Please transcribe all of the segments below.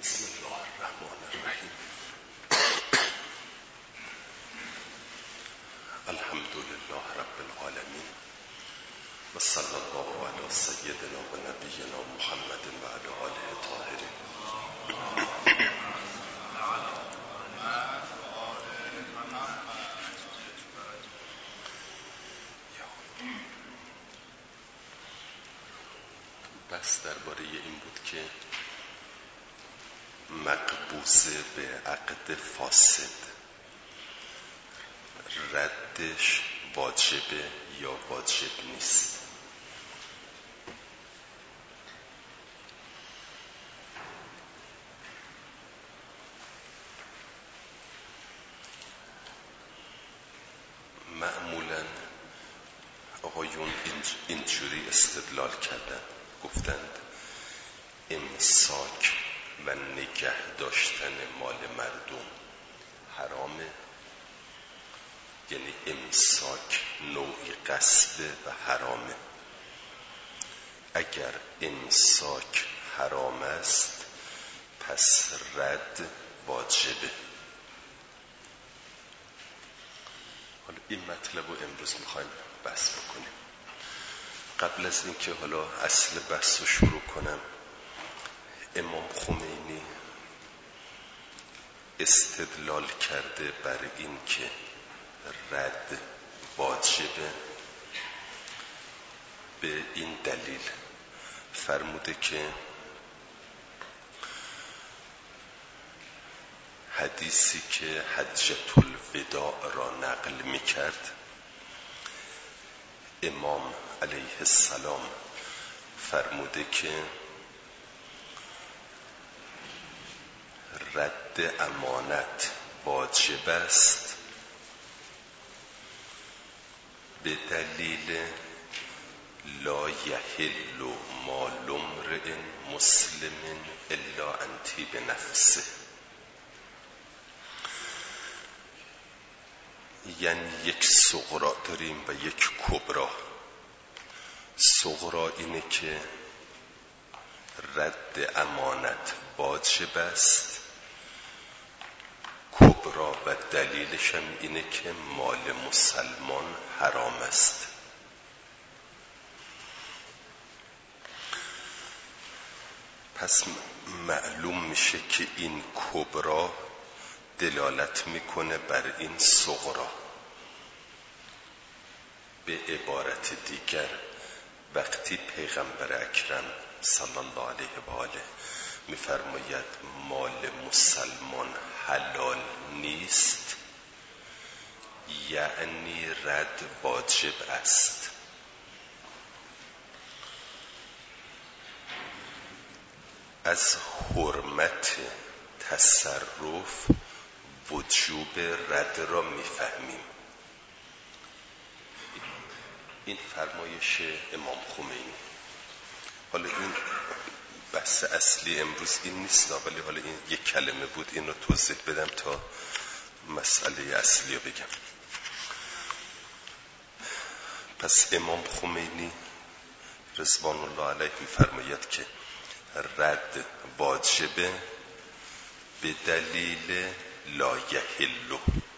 بسم الله الرحمن الرحیم. الحمد لله رب العالمین و صلی الله علی سیدنا و نبینا محمد و علی آله الطاهرین. بس درباره این بود که مقبوضه به عقد فاسد ردش واجبه یا واجب نیست. معمولاً آقایون اینجوری استدلال کردن، گفتند امساک و نگه داشتن مال مردم حرامه، یعنی امساک نوعی غصبه و حرامه. اگر امساک حرام است پس رد واجبه. حالا این مطلب رو امروز میخوایم بحث بکنیم. قبل از اینکه حالا اصل بحث رو شروع کنم، امام خمینی استدلال کرده بر این که رد واجبه به این دلیل. فرموده که حدیثی که حجة الوداع را نقل میکرد، امام علیه السلام فرموده که رد امانت واجب است به دلیل لا یحل مال امرئ مسلم الا عن طیب نفسه. یعنی یک صغرا داریم و یک کبرا. صغرا اینه که رد امانت واجب است، کبرا و دلیلش هم اینه که مال مسلمان حرام است. پس معلوم میشه که این کبرا دلالت میکنه بر این صغرا. به عبارت دیگر وقتی پیغمبر اکرم صلی الله علیه و آله میفرماید مال مسلمان حلال نیست، یعنی رد واجب است. از حرمت تصرف وجوب رد را میفهمیم. این فرمایش امام خمینی. حالا این بحث اصلی امروز این نیست، ولی حالا این یک کلمه بود، این رو توضیح بدم تا مسئله اصلی رو بگم. پس امام خمینی رضوان الله علیه می‌فرماید که رد واجبه به دلیل لا یحل.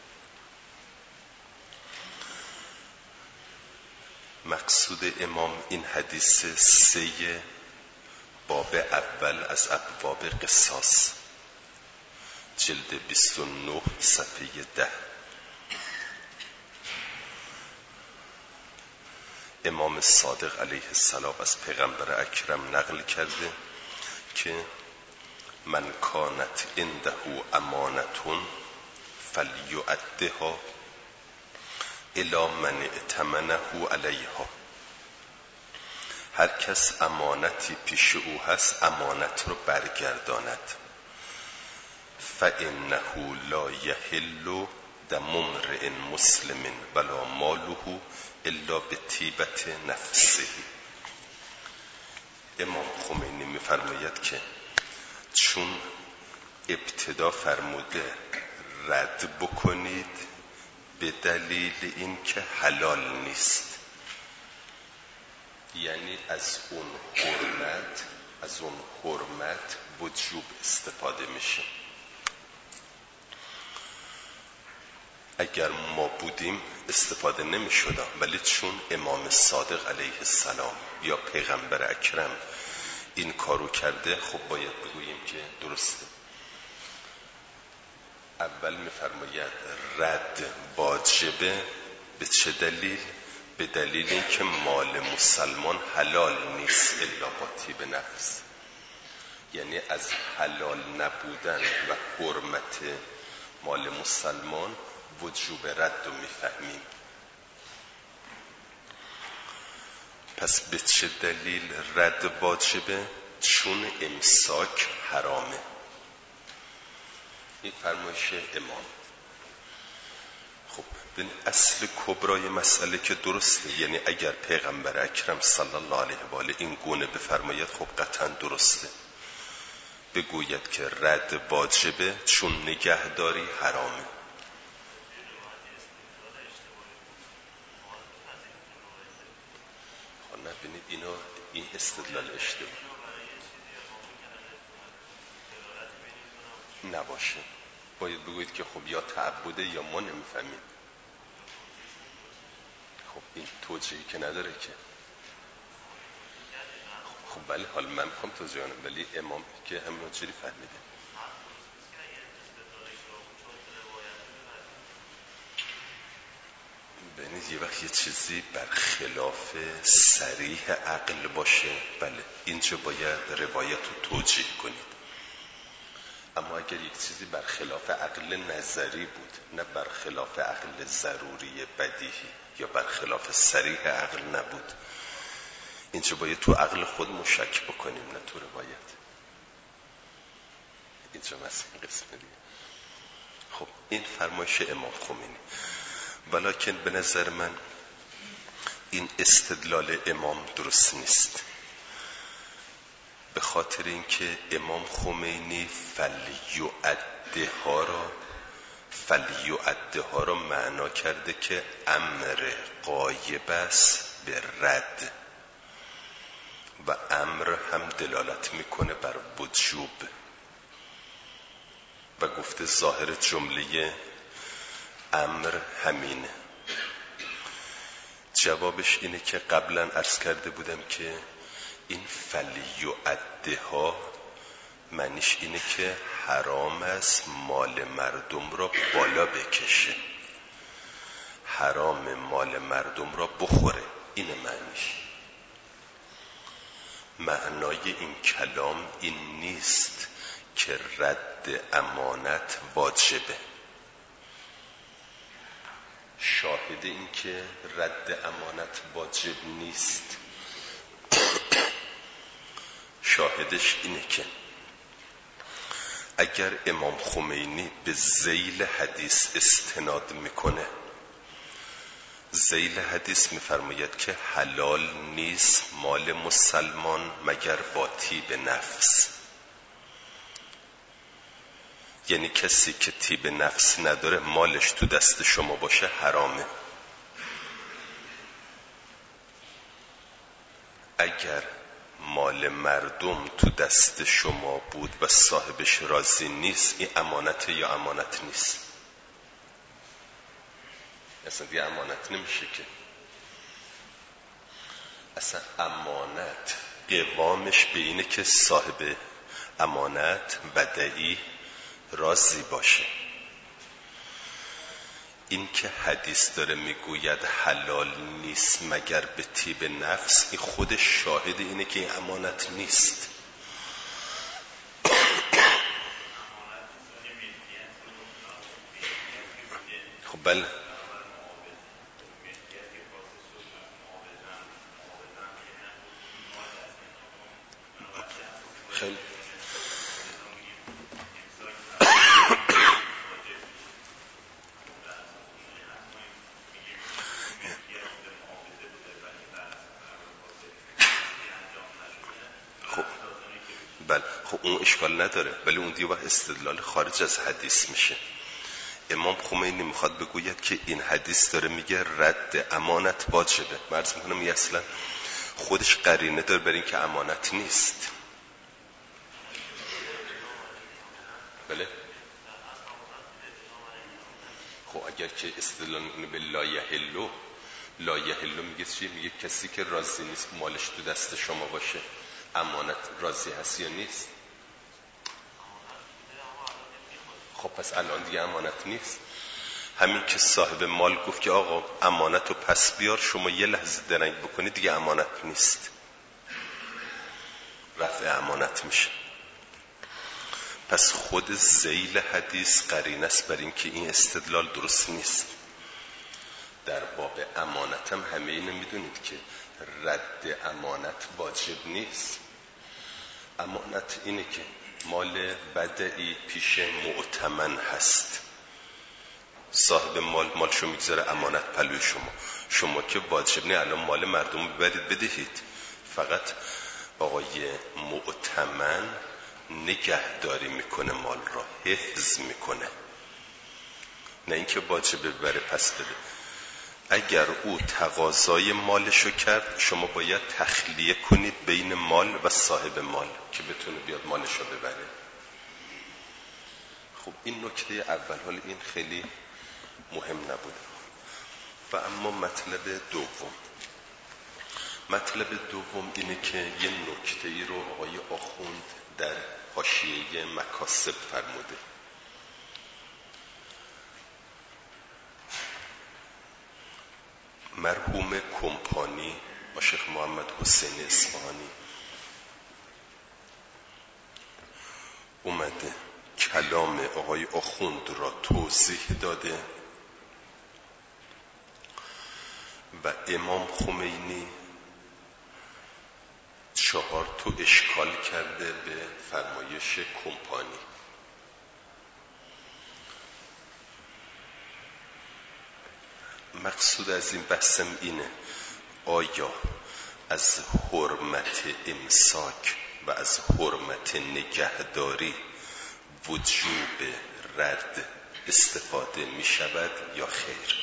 مقصود امام این حدیث 3 باب اول از ابواب قصاص، جلد 29 صفحه 10. امام صادق علیه السلام از پیغمبر اکرم نقل کرده که من کانت عنده امانتون فلیؤدها الی من ائتمنه علیها. هر کس امانتی پیش او هست امانت رو برگرداند. فانه لا یحل دم امرئ مسلم ولا ماله الا بطیبة نفسه. امام خمینی میفرماید که چون ابتدا فرموده رد بکنید به دلیل این که حلال نیست، یعنی از اون حرمت، از اون حرمت وجوب استفاده میشه. اگر ما بودیم استفاده نمی شد، ولی چون امام صادق علیه السلام یا پیغمبر اکرم این کارو کرده، خب باید بگوییم که درسته. اول میفرماید رد واجبه. به چه دلیل؟ به دلیل اینکه مال مسلمان حلال نیست الا با طیب نفس. یعنی از حلال نبودن و حرمت مال مسلمان وجوب رد رو میفهمیم. پس به چه دلیل رد واجبه؟ چون امساک حرامه. این فرمایش امام. خب ببین اصل کبرای مسئله که درسته، یعنی اگر پیغمبر اکرم صلی الله علیه و آله این گونه بفرماید، خب قطعا درسته. بگوید که رد واجبه چون نگهداری حرامه. نبینید این استدلال اشتباه نباشه. باید بگوید که خب یا تعبده یا ما نمیفهمیم. خب این توجیهی که نداره که. خب بله، حالا من میخوام توجیه کنم، ولی امام که همین جوری فهمیده. ببینید یه وقت یه چیزی برخلاف صریح عقل باشه، بله اینجا باید روایت رو توجیه کنید. اما اگر یک چیزی برخلاف عقل نظری بود، نه برخلاف عقل ضروری بدیهی یا برخلاف صریح عقل نبود، اینجا باید تو عقل خود مشک بکنیم، نه تو روایت. اینجا مثلا قسم دیگه. خب این فرمایش امام خمینی. ولیکن به نظر من این استدلال امام درست نیست، به خاطر اینکه امام خمینی فلیعده ها را معنا کرده که امر غایب است به رد، و امر هم دلالت میکنه بر وجوب، و گفته ظاهر جمله امر همینه. جوابش اینه که قبلا عرض کرده بودم که این فلیعده ها معنیش اینه که حرام است مال مردم را بالا بکشه، حرام مال مردم را بخوره. اینه معنیش. معنای این کلام این نیست که رد امانت واجبه. شاهد این که رد امانت واجب نیست، شاهدش اینه که اگر امام خمینی به ذیل حدیث استناد میکنه، ذیل حدیث میفرماید که حلال نیست مال مسلمان مگر با طیب نفس. یعنی کسی که طیب نفس نداره مالش تو دست شما باشه حرامه. اگر مال مردم تو دست شما بود و صاحبش راضی نیست، این امانت یا امانت نیست؟ اصلا دیگه امانت نمیشه که. اصلا امانت قوامش به اینه که صاحب امانت بدعی راضی باشه. این که حدیث داره میگوید حلال نیست مگر به طیب نفس، این خودش شاهد اینه که این امانت نیست. خب بله، خیلی بله. خب اون اشکال نداره، ولی اون دیگه استدلال خارج از حدیث میشه. امام خمینی میخواد بگوید که این حدیث داره میگه رد امانت واجبه. عرض میکنم اصلا خودش قرینه داره بر این که امانت نیست. بله. خب اگر که استدلال میکنه به لا یحلو میگه چی؟ میگه کسی که راضی نیست مالش تو دست شما باشه، امانت راضی هست یا نیست؟ خب پس الان دیگه امانت نیست. همین که صاحب مال گفت که آقا امانت رو پس بیار، شما یه لحظه درنگ بکنید دیگه امانت نیست، رفع امانت میشه. پس خود ذیل حدیث قرینه است بر این که این استدلال درست نیست. در باب امانت هم همه اینو میدونید که رد امانت واجب نیست. امانت اینه که مال بدعی پیش مؤتمن هست، صاحب مالشو میگذاره امانت پلوی شما که واجب نه الان مال مردم ببرید بدهید، فقط آقای مؤتمن نگهداری میکنه، مال را حفظ میکنه، نه اینکه واجب ببره پس بده. اگر او تقاضای مالشو کرد شما باید تخلیه کنید بین مال و صاحب مال که بتونه بیاد مالشو ببره. خب این نکته اول. حال این خیلی مهم نبوده. و اما مطلب دوم اینه که یه نکته ای رو آقای آخوند در حاشیه مکاسب فرموده. مرحوم کمپانی با شیخ محمد حسین اصفهانی اومده کلام آقای آخوند را توضیح داده و امام خمینی 4 اشکال کرده به فرمایش کمپانی. مقصود از این بحثم اینه آیا از حرمت امساک و از حرمت نگهداری وجوب رد استفاده می شود یا خیر؟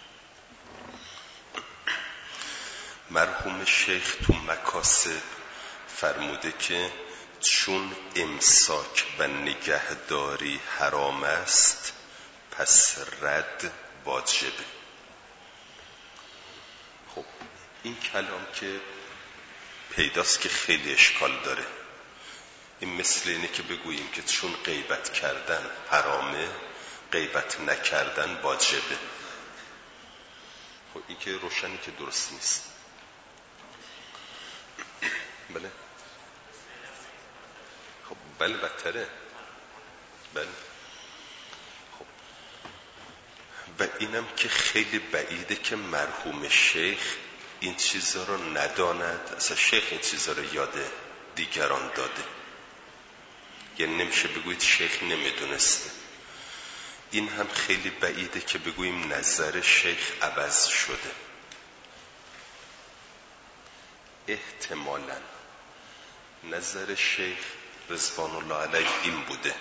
مرحوم شیخ تو مکاسب فرموده که چون امساک و نگهداری حرام است پس رد واجبه. خب این کلام که پیداست که خیلی اشکال داره. این مثل اینه که بگوییم که چون غیبت کردن حرامه غیبت نکردن واجبه. خب این که روشنی که درست نیست. بله خب بله بدتره. بله خب و اینم که خیلی بعیده که مرحوم شیخ این چیزا رو نداند. اصلا شیخ این چیزا رو یاد دیگران داده، یعنی نمیشه بگویید شیخ نمیدونسته. این هم خیلی بعیده که بگوییم نظر شیخ عوض شده. احتمالاً نظر شیخ رضوان الله علیه این بوده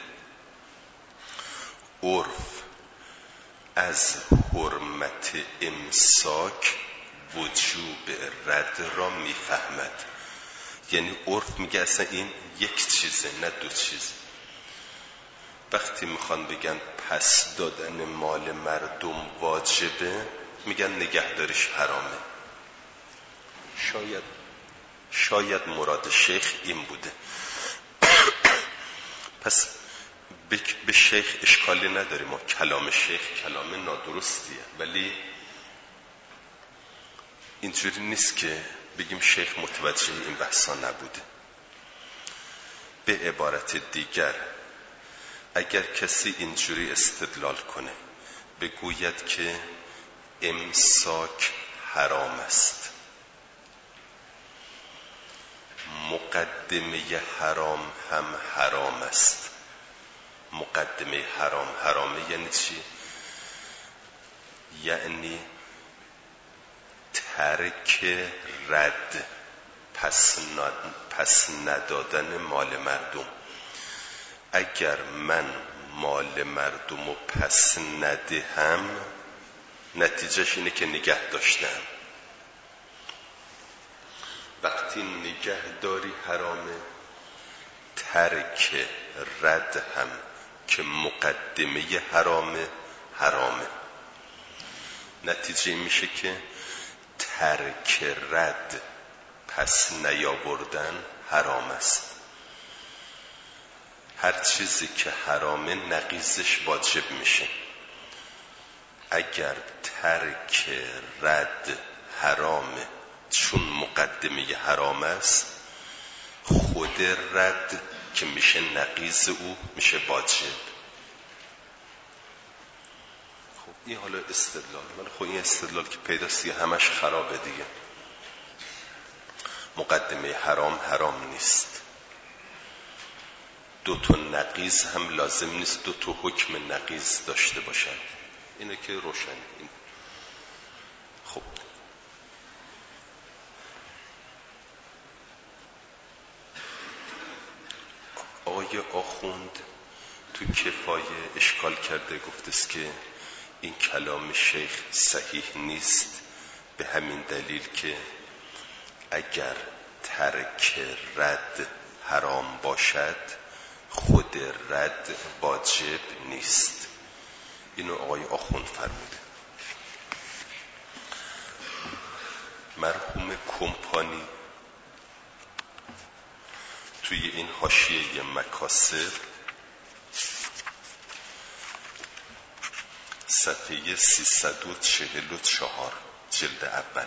عرف از حرمت امساک وجوب رد را میفهمد. یعنی عرف میگه اصلا این یک چیزه نه دو چیز. وقتی میخوان بگن پس دادن مال مردم واجبه میگن نگهداریش حرامه. شاید مراد شیخ این بوده. پس به شیخ اشکالی نداریم، ما کلام شیخ کلام نادرستیه، ولی اینجوری نیست که بگیم شیخ متوجه این بحثا نبوده. به عبارت دیگر اگر کسی اینجوری استدلال کنه بگوید که امساک حرام است، مقدمه حرام هم حرام است. مقدمه حرامه یعنی چی؟ یعنی ترک رد پس ندادن مال مردم. اگر من مال مردم رو پس ندهم نتیجهش اینه که نگه داشتم. وقتی نگهداری حرامه ترک رد هم که مقدمه حرامه. نتیجه میشه که ترک رد پس نیاوردن حرام است. هر چیزی که حرامه نقیضش واجب میشه. اگر ترک رد حرامه چون مقدمه حرام است، خود رد که میشه نقیض او میشه واجب. خب این حالا استدلال، ولی خب این استدلال که پیداست دیگه همش خرابه دیگه. مقدمه حرام نیست. دو تا نقیض هم لازم نیست دو تا حکم نقیض داشته باشند. اینه که روشن. خب آقای آخوند تو کفایه اشکال کرده، گفته است که این کلام شیخ صحیح نیست، به همین دلیل که اگر ترک رد حرام باشد خود رد واجب نیست. اینو آقای آخوند فرموده. مرحوم کمپانی توی این حاشیه مکاسب صفحه 344 جلد اول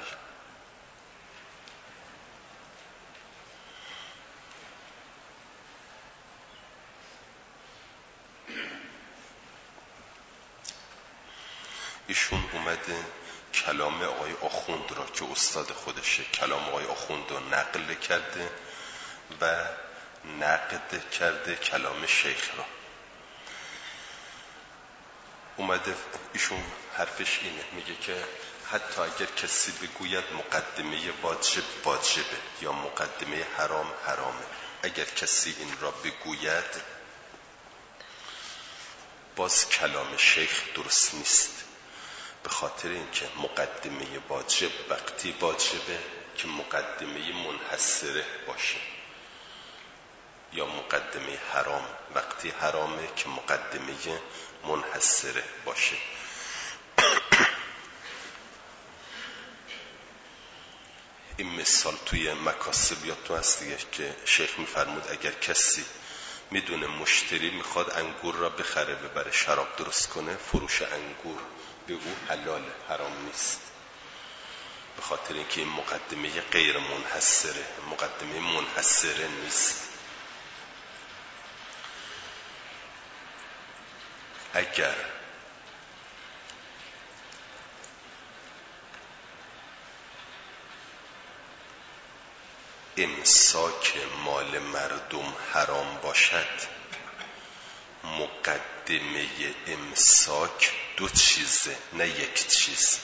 ایشون اومده کلام آقای آخوند را که استاد خودشه، کلام آقای آخوند را نقل کرده و نقد کرده کلام شیخ را. اومده ایشون حرفش اینه، میگه که حتی اگر کسی بگوید مقدمه واجبه یا مقدمه حرامه، اگر کسی این را بگوید باز کلام شیخ درست نیست، به خاطر اینکه مقدمه واجب وقتی واجبه که مقدمه منحصره باشه، یا مقدمه حرام وقتی حرامه که مقدمه منحصره باشه. این مثال توی مکاسب یادتون هست دیگه که شیخ میفرمود اگر کسی میدونه مشتری میخواد انگور را بخره ببره شراب درست کنه، فروش انگور به او حلاله، حرام نیست، به خاطر اینکه این مقدمه غیر منحصره، مقدمه منحصره نیست. اگر امساک مال مردم حرام باشد، مقدمه امساک دو چیزه نه یک چیز.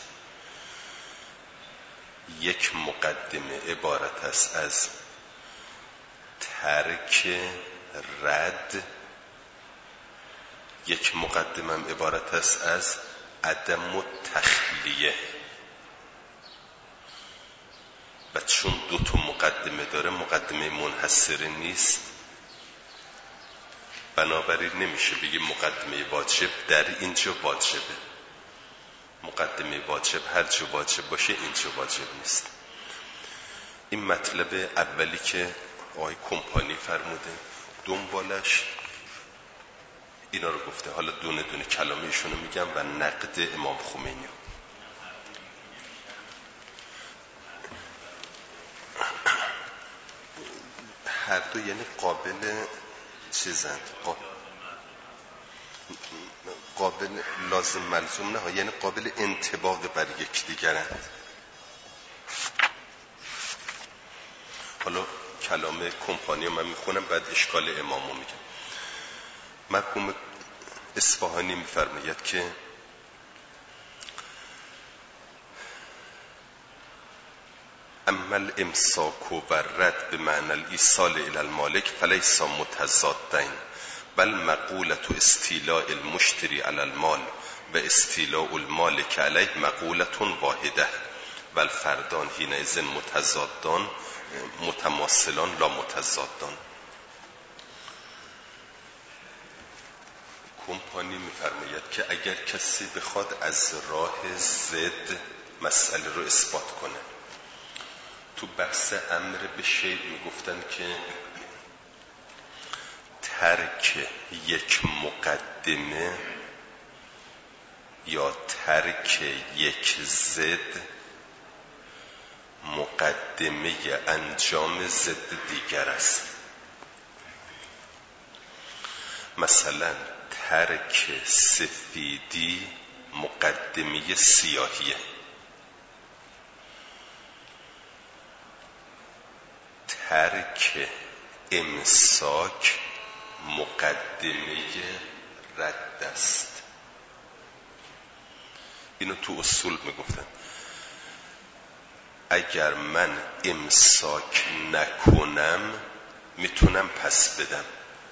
یک مقدمه عبارت است از ترک رد، یک مقدمه عبارت است از عدم التخلیه. و چون دو تا مقدمه داره مقدمه منحصره نیست، بنابراین نمیشه بگی مقدمه واجب در اینجا واجبه. مقدمه واجب هر جا واجب باشه اینجا واجب نیست. این مطلب اولی که آقای کمپانی فرموده، دنبالش اینا رو گفته. حالا دونه دونه کلام ایشونو میگم و نقد امام خمینی. هر دو یعنی قابل چیزند، قابل لازم ملزوم نه، یعنی قابل انطباق بر یکدیگرند. حالا کلام کمپانی من میخونم بعد اشکال امامو میگم. مرحوم اصفهانی میفرماید که اما الامساک و رد به معنی الایصال الی المالک فلیس متضادین، بل مقولة استیلاء المشتری علی المال و استیلاء المالک علیه مقولة واحده و الفردان حینئذ متضادان متماثلان لا متضادان. کمپانی می‌فرماید که اگر کسی بخواد از راه ضد مسئله رو اثبات کنه، تو بحث امر به شیء میگفتن که ترک یک مقدمه یا ترک یک ضد مقدمه انجام ضد دیگر است. مثلا ترک سفیدی مقدمه سیاهیه، ترک امساک مقدمه رد است. اینو تو اصول میگفتن اگر من امساک نکنم میتونم پس بدم.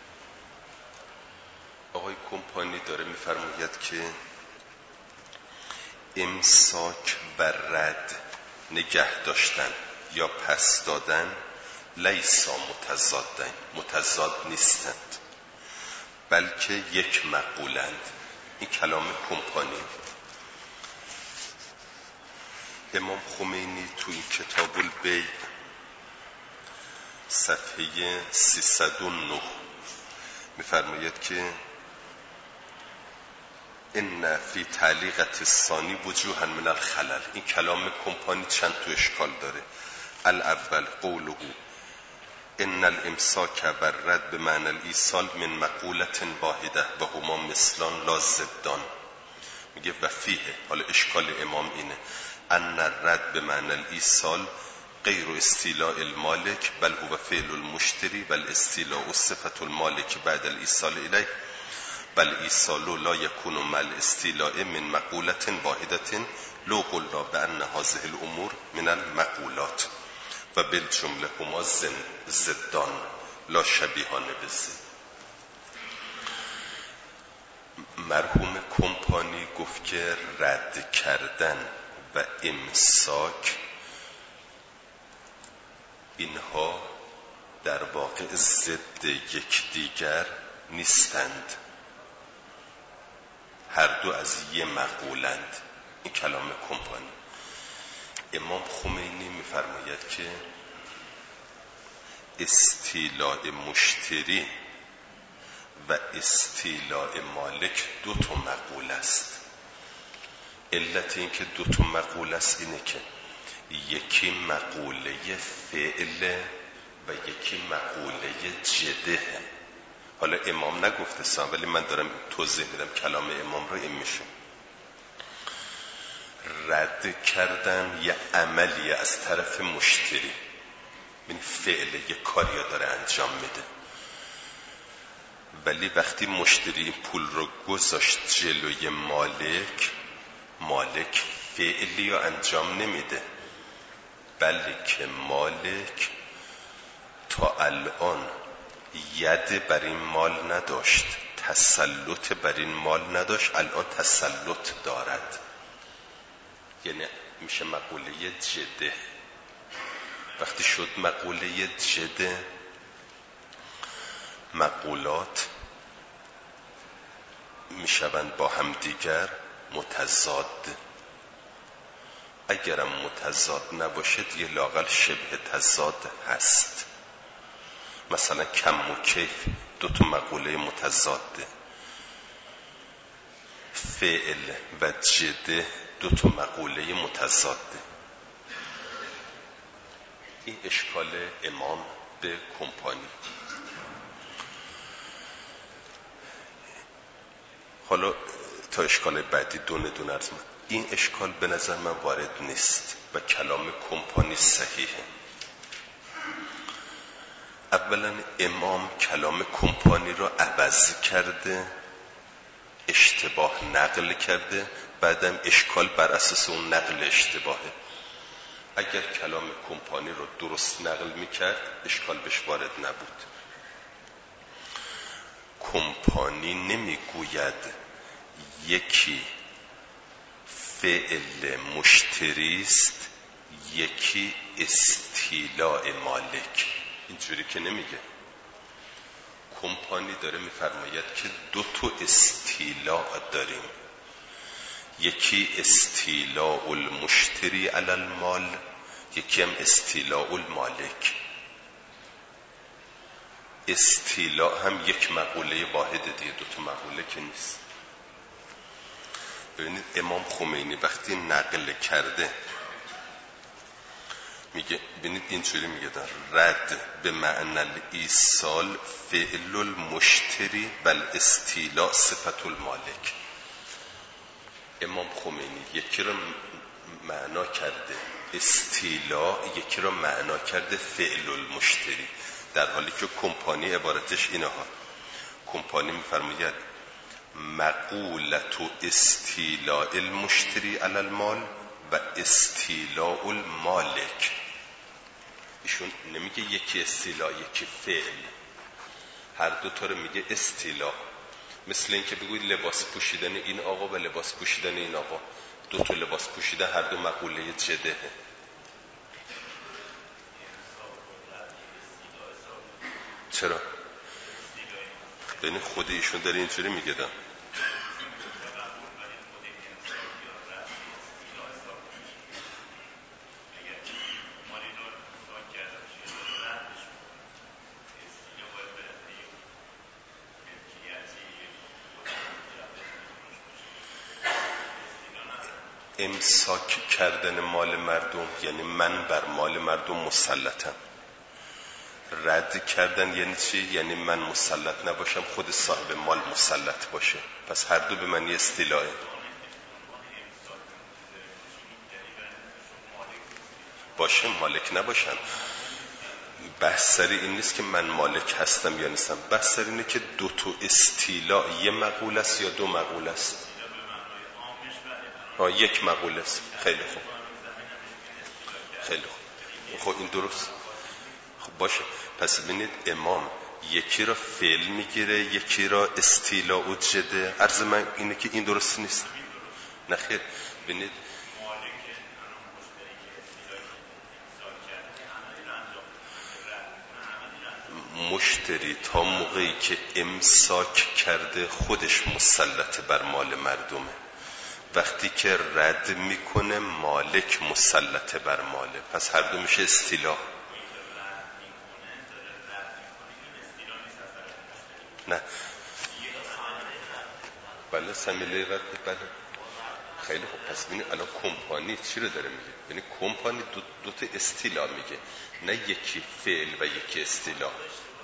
آقای کمپانی داره میفرماید که امساک و رد نگه داشتن یا پس دادن لیسا متضاد نیستند، بلکه یک مقولند. این کلام کمپانی. امام خمینی تو این کتاب البیع صفحه 309 میفرماید که ان فی تعلیقة الثانی وجوها من الخلل. این کلام کمپانی چند تو اشکال داره. الاول قوله ان الامساک و الرد بمعنى الایصال من مقولة واحده و هما مثلان لا ضدان. میگه و فیه، حالا اشکال امام اینه، ان الرد بمعنى الایصال غیر استیلاء المالک بل هو فعل المشتری بل استیلاء صفة المالک بعد الایصال الیه بل ایصال لا یکون مع الاستیلاء من مقولة واحدة لو قلنا بان هذه الامور من المقولات و بالجمله هما ضدان لا شبیهان بضد. مرحوم کمپانی گفت که رد کردن و امساک اینها در واقع ضد یکدیگر نیستند، هر دو از یه مقولند. این کلام کمپانی. امام خمینی میفرماید که استیلاء مشتری و استیلاء مالک دو تا مقوله است. علت این که دو تا مقوله است اینه که یکی مقوله فعل و یکی مقوله جده. حالا امام نگفته سام، ولی من دارم توضیح میدم کلام امام رو. این میشه رد کردن یه عملیه از طرف مشتری، این فعل یه کاری داره انجام میده، ولی وقتی مشتری این پول رو گذاشت جلوی مالک فعلی رو انجام نمیده، بلکه مالک تا الان ید بر این مال نداشت، تسلط بر این مال نداشت، الان تسلط دارد. یعنی میشه مقوله جده. وقتی شد مقوله جده، مقولات میشوند با هم دیگر متضاد. اگرم متضاد نباشد یه لااقل شبه تضاد هست. مثلا کم و کیف دو تا مقوله متضاده، فعل و جده دو تا مقوله متضاده. این اشکال امام به کمپانی. حالا تا اشکال بعدی دونه عرض من. این اشکال به نظر من وارد نیست و کلام کمپانی صحیحه. اولا امام کلام کمپانی رو عوض کرده، اشتباه نقل کرده، بعدم اشکال بر اساس اون نقل اشتباهه. اگر کلام کمپانی رو درست نقل میکرد اشکال بهش وارد نبود. کمپانی نمیگوید یکی فعل مشتری است یکی استیلاء مالک، اینجوری که نمیگه. کمپانی داره میفرماید که دو تا استیلاء داریم، یکی استیلاء المشتری علی المال، یکی هم استیلاء المالک. استیلاء هم یک مقوله واحده دیگه، دو تا مقوله که نیست. ببینید امام خمینی وقتی نقل کرده میگه، ببینید اینجوری میگه در رد به معنی الایصال فعل المشتری و الاستیلاء صفت المالک. امام خمینی یکی رو معنا کرده استیلاء، یکی رو معنا کرده فعل المشتری، در حالی که کمپانی عبارتش اینها. کمپانی میفرماید مقولت استیلاء المشتری علی المال و استیلاء المالک. ایشون نمیگه یکی استیلاء یکی فعل، هر دو تا رو میگه استیلاء. مثل این که بگوید لباس پوشیدن این آقا و لباس پوشیدن این آقا، دو تا لباس پوشیدن هر دو مقوله جدهه. چرا؟ یعنی خود ایشون داره اینجوری میگه دم. امساک کردن مال مردم یعنی من بر مال مردم مسلطم. رد کردن یعنی چی؟ یعنی من مسلط نباشم، خود صاحب مال مسلط باشه. پس هر دو به معنی استیلاء. باشه مالک نباشم. بحث سر این نیست که من مالک هستم یا نیستم، بحث سر اینه که دو تا استیلاء یه مقوله است یا دو مقوله است. یک مقوله است. خیلی خوب، خیلی خوب، خب این درست. خب باشه، پس ببینید امام یکی را فعل میگیره، یکی را استیلاء و جده. عرض من اینه که این درست نیست. نه خیر، ببینید مشتری تا موقعی که امساک کرده خودش مسلط بر مال مردمه، وقتی که رد میکنه مالک مسلط بر ماله. پس هر دو میشه استیلاء. نه بله سمیله رد، بله خیلی خوب. پس ببینید الان کمپانی چی رو داره میگه؟ ببینید کمپانی دو تا استیلاء میگه، نه یکی فعل و یکی استیلاء.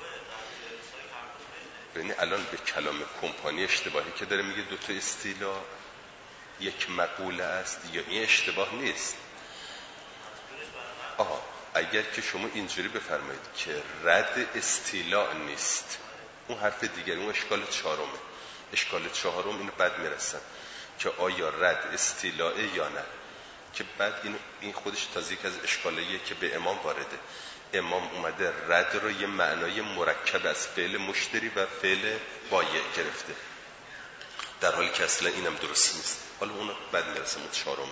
ببینید الان به کلام کمپانی اشتباهی که داره میگه دو تا استیلاء یک مقوله است، یا این اشتباه نیست. اگر که شما اینجوری بفرمایید که رد استیلاء نیست، اون حرف دیگری، اون اشکال چهارمه. اشکال چهارم اینو بعد میرسن که آیا رد استیلاء یا نه، که بعد این خودش تازه یک از اشکالاییه که به امام وارده. امام اومده رد رو یه معنای مرکب از فعل مشتری و فعل بایع گرفته، در حالی که اصلا اینم درست نیست. حالا اون بعد میرسم اون چهارمه.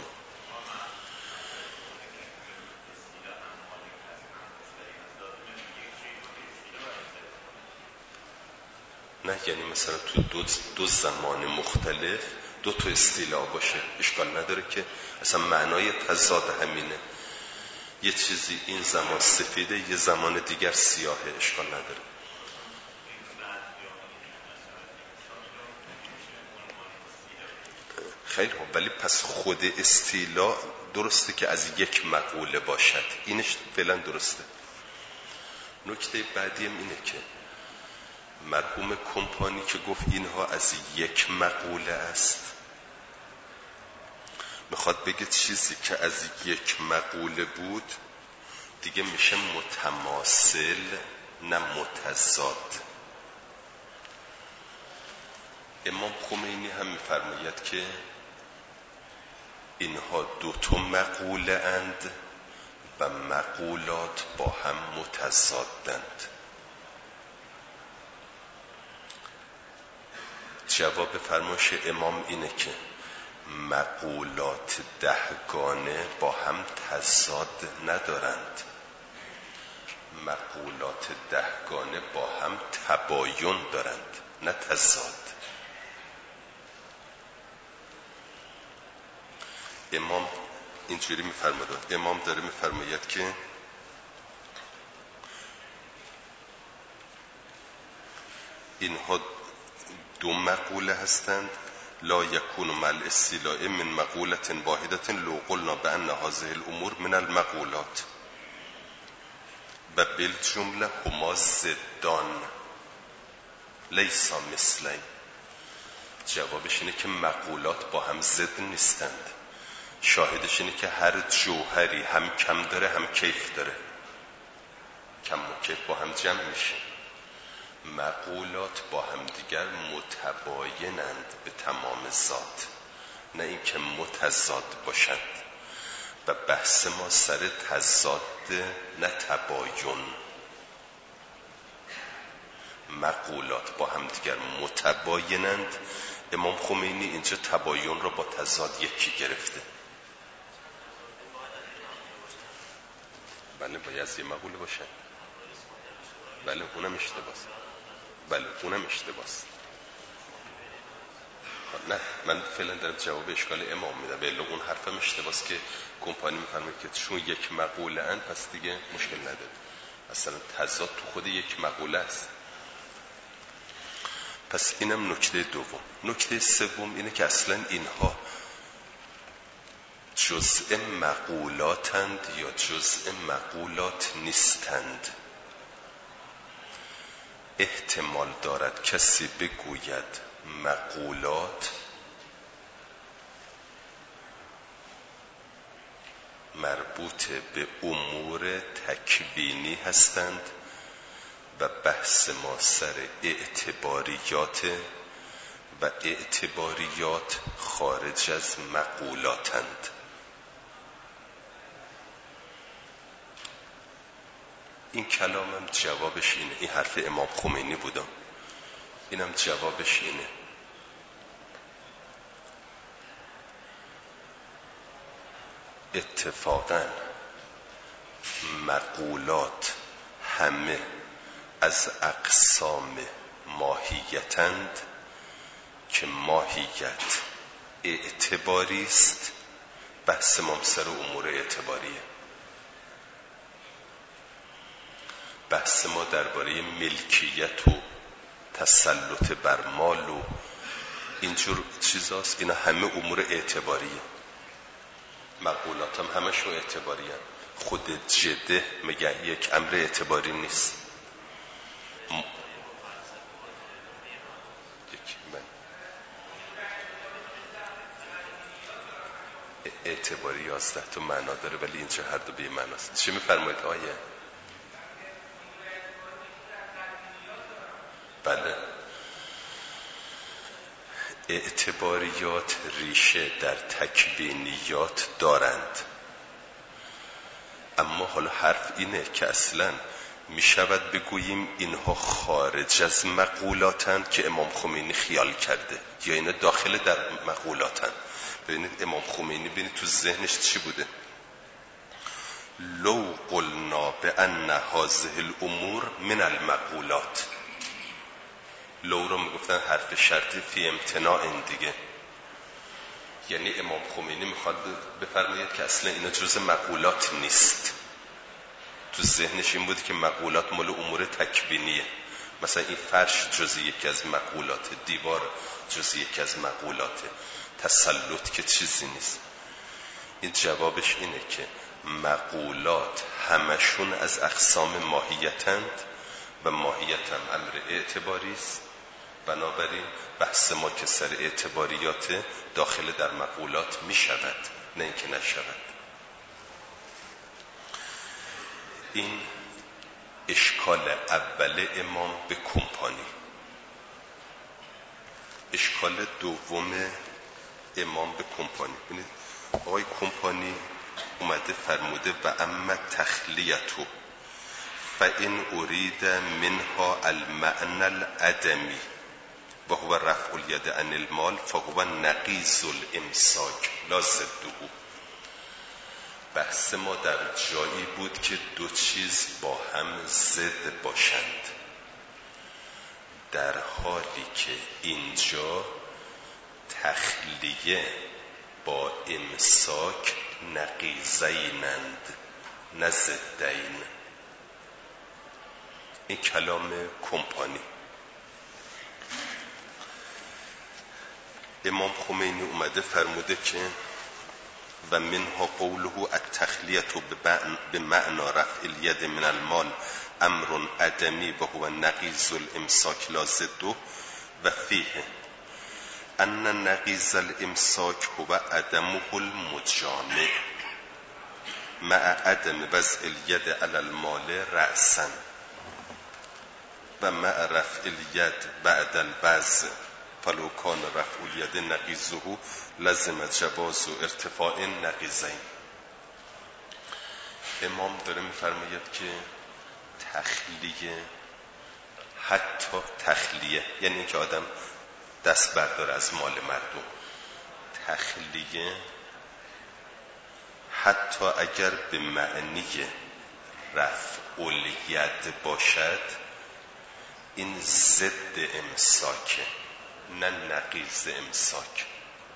نه یعنی مثلا تو دو زمان مختلف دو تا استیلاء باشه، اشکال نداره که اصلا معنای تضاد همینه. یه چیزی این زمان سفیده، یه زمان دیگر سیاهه، اشکال نداره. خیلی خوب، ولی پس خود استیلاء درسته که از یک مقوله باشد، اینش فعلا درسته. نکته بعدی هم اینه که مرحوم کمپانی که گفت اینها از یک مقوله است، میخواد بگه چیزی که از یک مقوله بود دیگه میشه متماثل نه متضاد. امام خمینی هم میفرماید که اینها دو تا مقوله اند و مقولات با هم متضادند. جواب فرمایش امام اینه که مقولات دهگانه با هم تضاد ندارند. مقولات دهگانه با هم تباین دارند نه تضاد. امام اینجوری میفرماید، امام داره میفرماید که اینها دو مقوله هستند، لا یکون مع الاستیلاء من مقولة واحدة لو قلنا بأن هذه الامور من المقولات و بالجمله هما ضدان لیسا مثلین. جوابش اینه که مقولات با هم ضد نیستند. شاهدش اینه که هر جوهری هم کم داره هم کیف داره، کم و کیف با هم جمع میشه. مقولات با هم دیگر متباینند به تمام ذات، نه اینکه متضاد باشند. و بحث ما سر تضاد نه تباین. مقولات با هم دیگر متباینند. امام خمینی اینجا تباین را با تضاد یکی گرفته. بله باید از یه مقوله باشن. بله اونم اشتباست. بله اونم اشتباست. نه من فعلا دارم جواب اشکال امام میدم. بله اون حرفم اشتباست که کمپانی میفرمه که چون یک مقوله ان پس دیگه مشکل نداره. اصلا تضاد تو خود یک مقوله است. پس اینم نکته دوم. نکته سوم اینه که اصلا اینها جزء مقولاتند یا جزء مقولات نیستند. احتمال دارد کسی بگوید مقولات مربوط به امور تکوینی هستند و بحث ما سر اعتباریات و اعتباریات خارج از مقولاتند. این کلامم جوابش اینه. این حرف امام خمینی بودم، اینم جوابش اینه. اتفاقاً مقولات همه از اقسام ماهیتند که ماهیت اعتباری است. بحث ما سر امور اعتباریه. بحث ما درباره ملکیت و تسلط بر مال و اینجور چیزاست. اینا همه امور اعتباریه. مقولات هم همشون اعتباریه. خود جده میگه یک امر اعتباری نیست. اعتباری 11 تا معنا داره ولی اینجا هر دو به معناست. چی میفرمایید آیه؟ بله اعتباریات ریشه در تکوینیات دارند، اما حالا حرف اینه که اصلا می شود بگوییم اینها خارج از مقولاتند که امام خمینی خیال کرده یا اینا داخل در مقولاتند. ببینید امام خمینی ببینید تو ذهنش چی بوده. لو قلنا بأن هذه الامور من المقولات. لو رو میگفتن حرف شرطی فی امتناع دیگه. یعنی امام خمینی میخواد بفرماید که اصلا اینا جز مقولات نیست. تو ذهنش این بود که مقولات مال امور تکوینیه. مثلا این فرش جز یکی از مقولات، دیوار جز یکی از مقولات، تسلط که چیزی نیست. این جوابش اینه که مقولات همشون از اقسام ماهیتند و ماهیت هم امر اعتباری است. بنابراین بحث ما که سر اعتباریات داخل در مقولات می شود، نه اینکه نشود. این اشکال اول امام به کمپانی. اشکال دوم امام به کمپانی. ببینید آقای کمپانی اومده فرموده و اما تخلیتو فإن اريد منها المعنى العدمی و هو رفع الید عن المال فهو نقیض الامساک لا ضده. بحث ما در جایی بود که دو چیز با هم ضد باشند، در حالی که اینجا تخلیه با امساک نقیضینند نه ضدین. این کلام کمپانی. امام خمینی اومده فرموده که و منها قوله التخلیه بمعنى رفع الید من المال امر عدمی و هو نقیض الامساک لا ضده و فیه ان نقیض الامساک هو عدمه المجامع مع عدم وضع الید علی المال رأسا و مع رفع الید بعد الوضع فلو کان رفع الید نقیضه لازم جواز و ارتفاع نقیضین. امام داره میفرماید که تخلیه، حتی تخلیه یعنی اینکه آدم دست برداره از مال مردم، تخلیه حتی اگر به معنی رفع الید باشد این ضد امساکه نه نقیض امساک.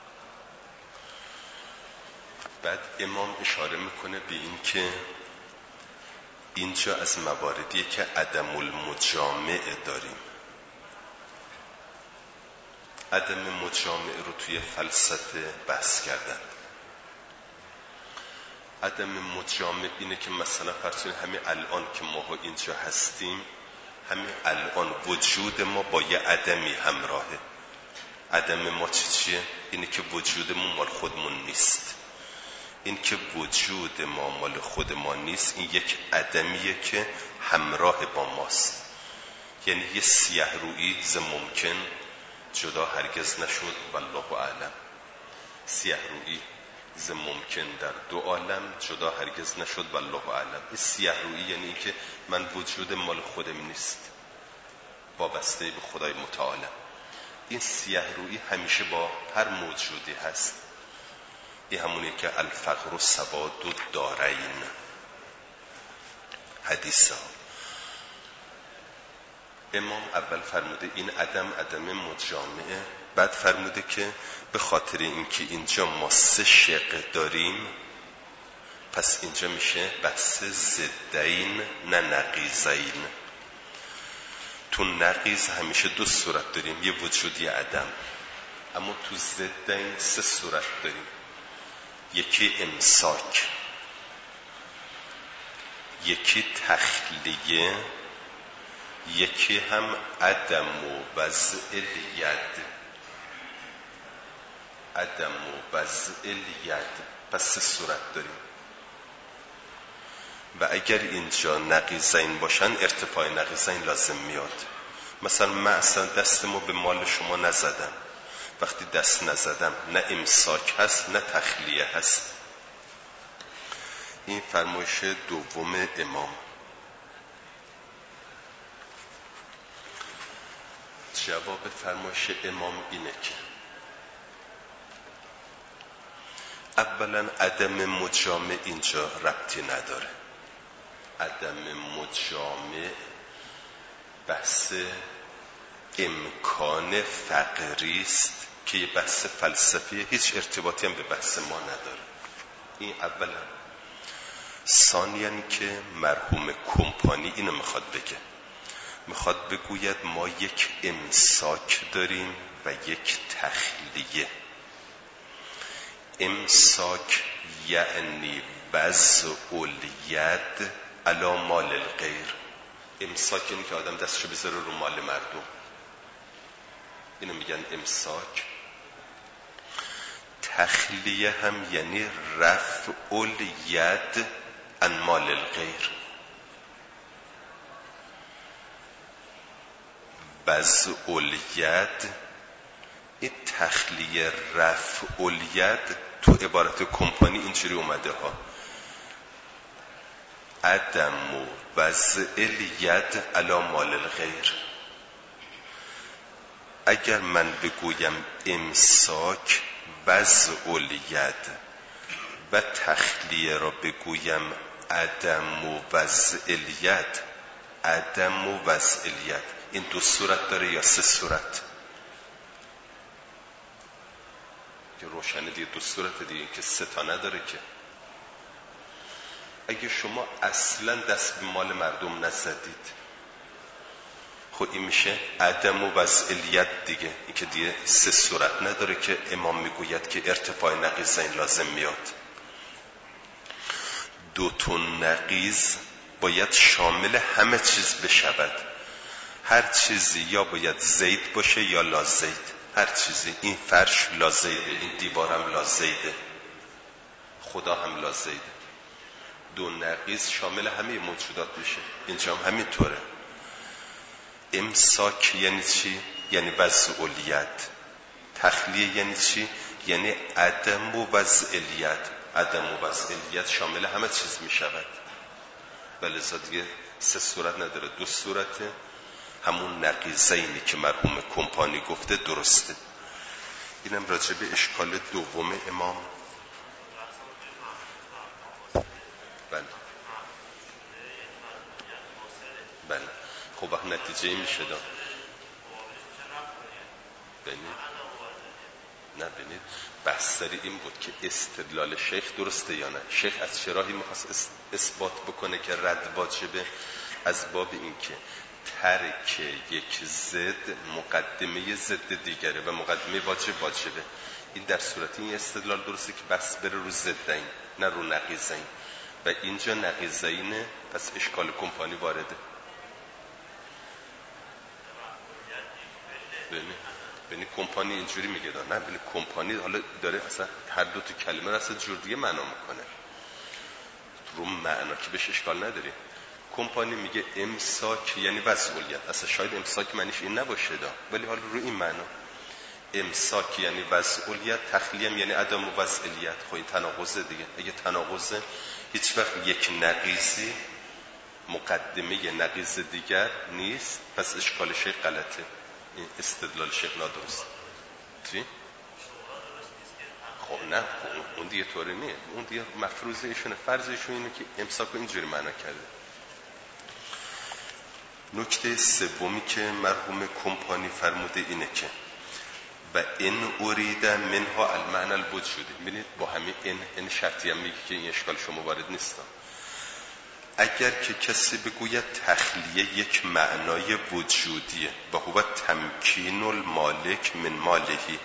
بعد امام اشاره میکنه به این که اینجا از مواردیه که عدم المجامع داریم. عدم مجامع رو توی فلسفه بحث کردن. عدم مجامع اینه که مثلا فرض کنید همین الان که ما اینجا هستیم، همین الان وجود ما با یه عدمی همراهه. عدم ما چیه؟ اینه که وجودمون مال خودمون نیست. این که وجود ما مال خود ما نیست این یک عدمیه که همراه با ماست. یعنی یه سیه رویی ز ممکن جدا هرگز نشد والله اعلم. سیه رویی ز ممکن در دو عالم جدا هرگز نشد والله اعلم. این سیه رویی یعنی این که من وجود مال خودم نیست، وابسته به خدای متعال. این سیه رویی همیشه با هر موجودی هست. این همونی که الفقر و سواد الدارین حدیث ها. امام اول فرموده این عدم مجامعه، بعد فرموده که به خاطر اینکه اینجا ما سه شق داریم پس اینجا میشه بحث ضدین نه نقیضین. تو نقیض همیشه دو صورت داریم، یه وجود یه عدم، اما تو ضدین سه صورت داریم. یکی امساک، یکی تخلیه، یکی هم عدم و وضع الید. عدم و وضع الید، پس سه صورت داریم. و اگر اینجا نقیضین باشن ارتفاع نقیضین لازم میاد. مثلا من اصلا دستمو به مال شما نزدم، وقتی دست نزدم نه امساک هست نه تخلیه هست. این فرمایش دوم امام. جواب فرمایش امام اینه که اولا عدم مجامع اینجا ربطی نداره. عدم مجامع بحث امکان فقری است که یه بحث فلسفی، هیچ ارتباطی هم به بحث ما نداره. این اولا. ثانیاً که مرحوم کمپانی اینو میخواد بگه، میخواد بگوید ما یک امساک داریم و یک تخلیه. امساک یعنی وضع الید علی مال الغیر. امساک اینه که آدم دستشو بذاره رو مال مردم، اینو میگن امساک. تخلیه هم یعنی رفع الید عن مال الغیر. وضع الید، این تخلیه رفع الید تو عبارت کمپانی اینجوری اومده ها: عدم و وضع الید علی مال الغیر. اگر من بگویم امساک وضع الید و تخلیه را بگویم عدم و وضعیت، عدم و وضعیت، این 2 صورت داره یا 3 صورت؟ که روشنه دیگه 2 صورت دیگه، که 3 تا نداره. که اگه شما اصلا دست به مال مردم نزدید، خب این میشه عدم و وضعیت دیگه. این که دیگه 3 صورت نداره که امام میگوید که ارتفاع نقیضین لازم میاد. 2 تا نقیض باید شامل همه چیز بشود. هر چیزی یا باید زید باشه یا لا زید. هر چیزی، این فرش لا زیده، این دیوار هم لا زیده، خدا هم لا زیده. 2 نقیض شامل همه موجودات میشه. اینجا هم همینطوره. امساک یعنی چی؟ یعنی وضعیت. تخلیه یعنی چی؟ یعنی عدم و وضعیت. عدم و وضعیت شامل همه چیز میشود. ولذا دیگه 3 صورت نداره، 2 صورته. همون نقیضینی که مرحوم کمپانی گفته درسته. اینم راجع به اشکال دوم امام. بله بله. خب وقت نتیجه میشه داد. ببینید بحث سری این بود که استدلال شیخ درسته یا نه. شیخ از چه راهی میخواست اثبات بکنه که رد واجبه؟ از باب این که ترک یک ضد مقدمه ضد دیگره و مقدمه واجبه. این در صورتی این استدلال درسته که بس بره رو ضدین نه رو نقیضین، و اینجا نقیضینه، پس اشکال کمپانی وارده. ببین کمپانی اینجوری میگه نه، ببین کمپانی حالا داره اصلا هر 2 تا کلمه رو اصلا جور دیگه معنا میکنه. رو معنا که بهش اشکال نداری. کمپانی میگه امساک یعنی وضعیت. اصلا شاید امساک معنیش این نباشه ولی حالا رو این معنا امساک یعنی وضعیت، تخلیه یعنی عدم و وضعیت. خب این تناقضه دیگه. اگه تناقضه هیچ وقت یک نقیضی مقدمه نقیض دیگر نیست، پس اشکال شیخ غلطه. این استدلال شیخ نادرست. چی؟ خب نه، اون دیگه طوری نیست. اون دیگه مفروضه ایشونه، فرض ایشون اینه که امساک رو اینجوری معنا کرده. نکته سومی که مرحوم کمپانی فرموده اینه که و این ارید منها المعنى الوجودی. ببینید با همین این شرطی هم میگه که این اشکال شما وارد نیست. اگر که کسی بگوید تخلیه یک معنای وجودیه و هو تمکین المالک من مالهی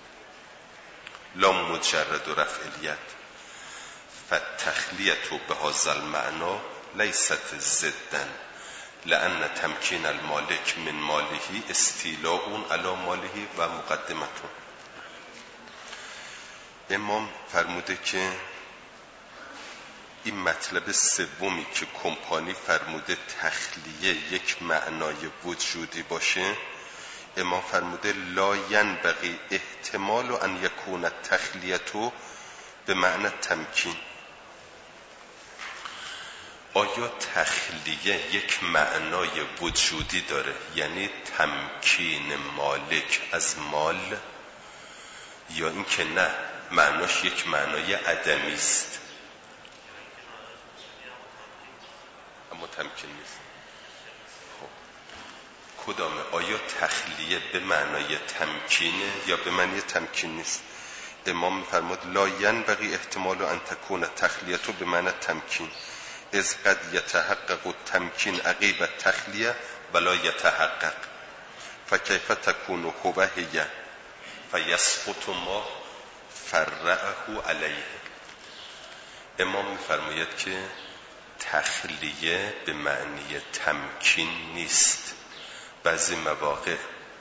لا مجرد رفعیت، فالتخلیه بهذا المعنى لیست ضدا، لأن تمکین المالک من ماله استیلاء علی ماله و مقدمته. امام فرموده که این مطلب سومی که کمپانی فرموده تخلیه یک معنای وجودی باشه، امام فرموده لا ینبغی احتمال ان یکون التخلیه به معنی تمکین. آیا تخلیه یک معنای وجودی داره یعنی تمکین مالک از مال، یا اینکه نه معناش یک معنای عدمی است اما تمکین نیست؟ خب کدامه؟ آیا تخلیه به معنای تمکینه یا به معنی تمکین نیست؟ امام می‌فرماد لا ینبغی احتمال ان تکون تخلیه به معنی تمکین، اذ قد یتحقق التمکین عقیب التخلیه ولا یتحقق، فکیف تکون هو هی فیسقط ما فرعه علیه. امام می‌فرماید که تخلیه به معنی تمکین نیست. بعضی مواقع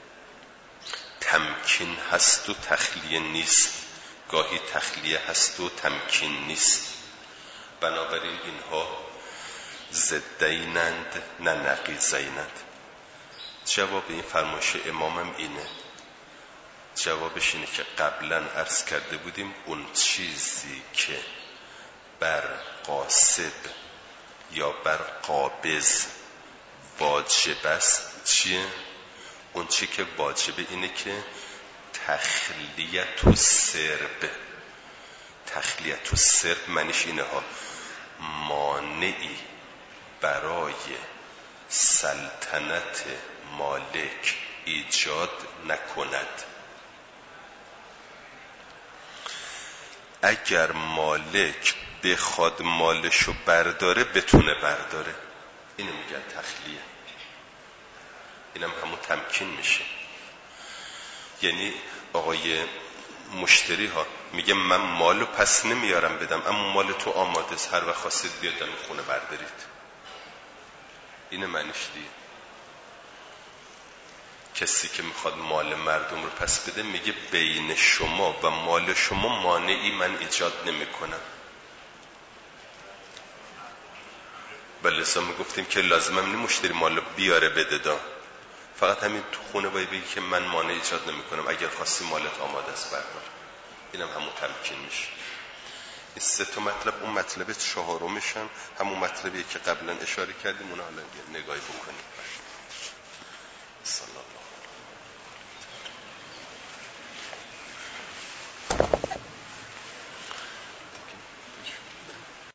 تمکین هست و تخلیه نیست، گاهی تخلیه هست و تمکین نیست. بنابراین اینها ضدینند نه نقیضینند. جواب این فرمایش امامم اینه. جوابش اینه که قبلا عرض کرده بودیم اون چیزی که بر قاصد یا بر قابض واجب است چیه؟ اون چی که واجبه اینه که تخلیت و سرب، تخلیت و سرب معنیش اینه ها، مانعی برای سلطنت مالک ایجاد نکند. اگر مالک بخواد مالشو برداره بتونه برداره، اینو میگن تخلیه. اینم همون تمکین میشه. یعنی آقای مشتری ها میگه من مالو پس نمیارم بدم، اما مال تو آماده است، هر وقت خواستید بیاد دم خونه بردارید. اینه معنیش دیگه. کسی که میخواد مال مردم رو پس بده میگه بین شما و مال شما مانعی من ایجاد نمی کنم. بله لذا میگفتیم که لازمم نی مشتری مالو بیاره بده دا، فقط همین تو خونه باید بگی که من مانع ایجاد نمی کنم، اگر خواستی مالت آماده است بردار. اینم همون تمکین میشه. این سه تا مطلب، اون مطلب چهارمش هم همون مطلبیه که قبلا اشاره کردیم، اون حالا نگاهی بکنیم. صلی الله